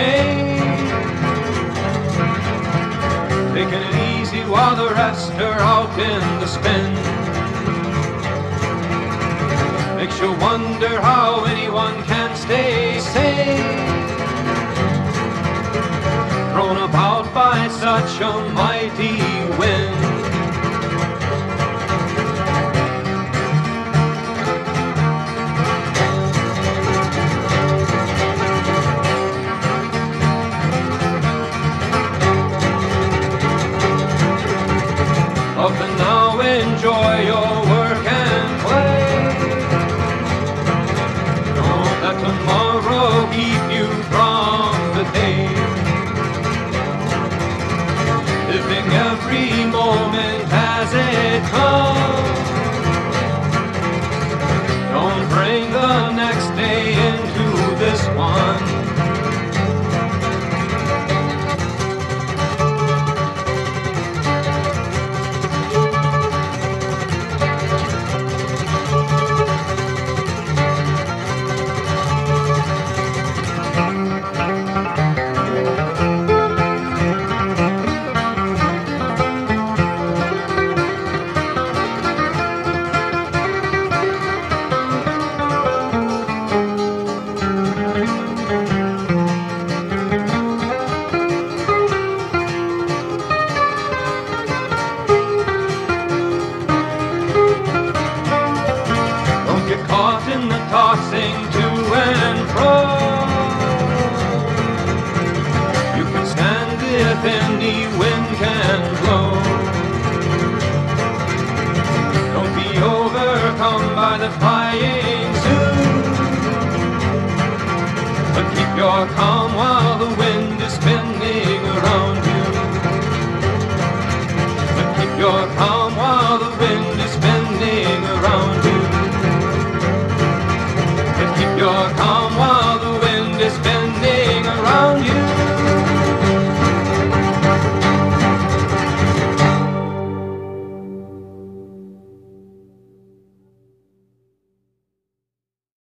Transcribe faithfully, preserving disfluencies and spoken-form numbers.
day. Taking it easy while the rest are out in the spin. Makes you wonder how anyone can stay sane, thrown about by such a mighty wind. Up and now enjoy your work and play. Don't let tomorrow keep you from today. Living every moment as it comes. Don't bring the next day into this one. Caught in the tossing to and fro. You can stand if any wind can blow. Don't be overcome by the flying zoo, but keep your calm while the wind is spinning around you. But keep your calm